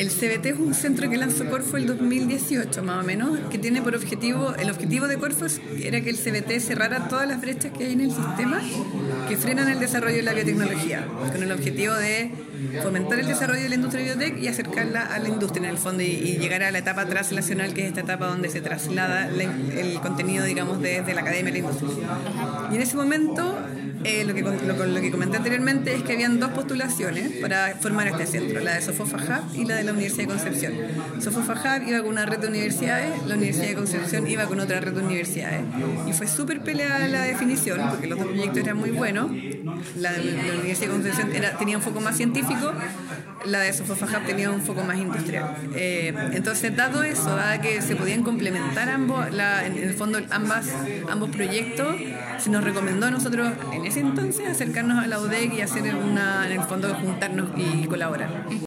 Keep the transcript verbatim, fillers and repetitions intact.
El C B T es un centro que lanzó Corfo el dos mil dieciocho, más o menos, que tiene por objetivo, el objetivo de Corfo era que el C B T cerrara todas las brechas que hay en el sistema que frenan el desarrollo de la biotecnología, con el objetivo de fomentar el desarrollo de la industria biotech y acercarla a la industria en el fondo y, y llegar a la etapa translacional, que es esta etapa donde se traslada la, el contenido, digamos, desde la academia a la industria. Y en ese momento, eh, lo, que, lo, lo que comenté anteriormente es que habían dos postulaciones para formar este centro, la de Sofofa Hub y la de la Universidad de Concepción. Sofofa Hub iba con una red de universidades, la Universidad de Concepción iba con otra red de universidades. Y fue súper peleada la definición, porque los dos proyectos eran muy buenos. La de la Universidad de Concepción era, tenía un foco más científico, la de Sofofa Hub tenía un foco más industrial. Eh, entonces, dado eso, dado que se podían complementar ambos, la, en el fondo ambas, ambos proyectos, se nos recomendó a nosotros en ese entonces acercarnos a la U D E C y hacer una, en el fondo juntarnos y colaborar.